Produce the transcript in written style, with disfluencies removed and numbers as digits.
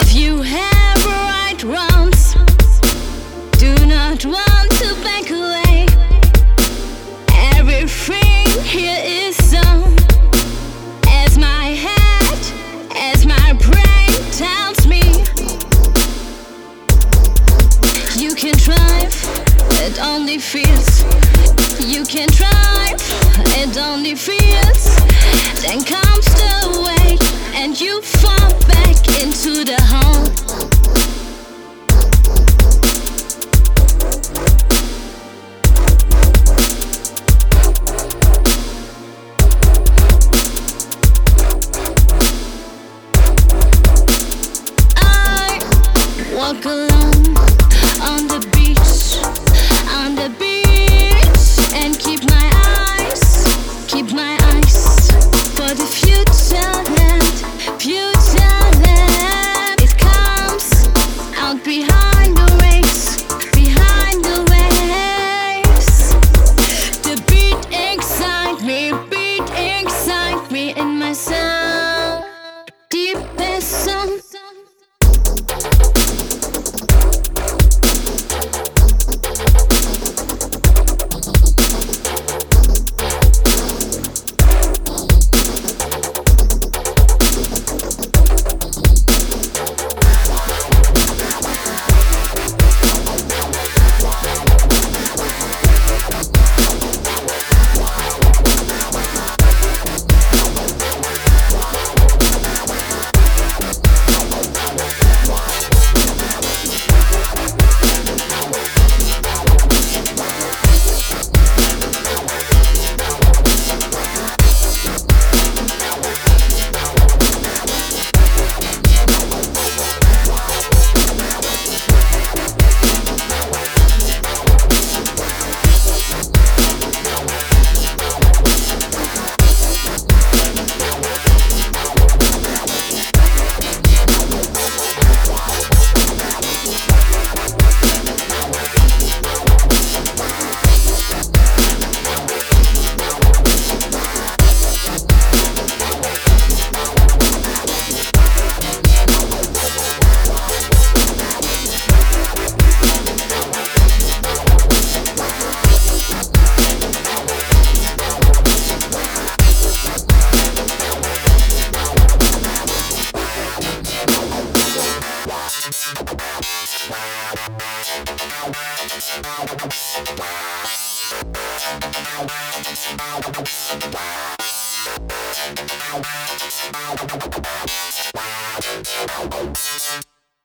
If you have right wrongs, do not want to back away. Everything here is so, as my head, as my brain tells me. You can drive, it only feels. You can drive, it only feels. Then comes the weight, and you fall back into the hole. I walk alone on the beach, and keep my eyes for the future land. It comes out behind the waves, behind the waves. The beat excites me in my soul, deepest song.